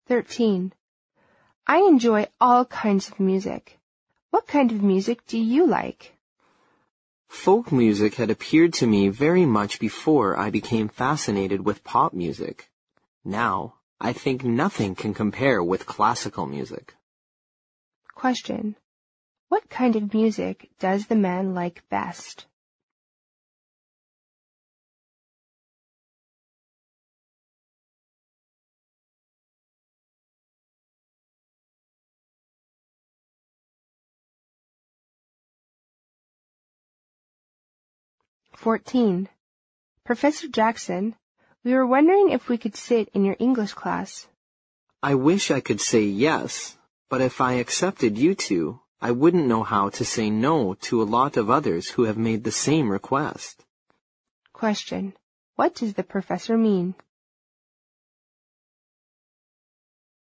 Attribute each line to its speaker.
Speaker 1: 13. I enjoy all kinds of music. What kind of music do you like?
Speaker 2: Folk music had appeared to me very much before I became fascinated with pop music. Now, I think nothing can compare with classical music.
Speaker 1: Question. What kind of music does the man like best? (14) Professor Jackson, we were wondering if we could sit in your English class.
Speaker 2: I wish I could say yes, but if I accepted you two, I wouldn't know how to say no to a lot of others who have made the same request.
Speaker 1: Question. What does the professor mean?